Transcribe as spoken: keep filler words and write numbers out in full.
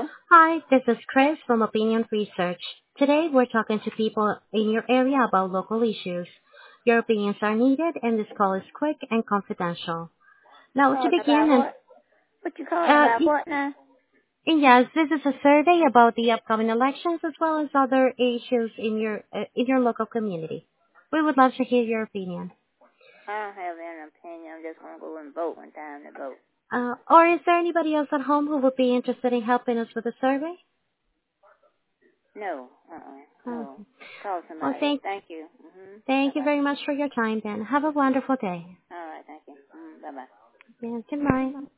Hi, this is Chris from Opinion Research. Today we're talking to people in your area about local issues. Your opinions are needed and this call is quick and confidential. Now to Calling begin, about and what? What you calling uh, about what now? y- yes, this is a survey about the upcoming elections as well as other issues in your uh, in your local community. We would love to hear your opinion. I don't have any opinion. I'm just gonna go and vote when time to vote. Uh, or is there anybody else at home who would be interested in helping us with the survey? No, uh-uh, no. Okay. Call Well, somebody. thank Thank you. Mhm. Bye thank you bye. very much for your time, then. Have a wonderful day. All right, thank you. Mm, bye bye. Yeah, goodbye.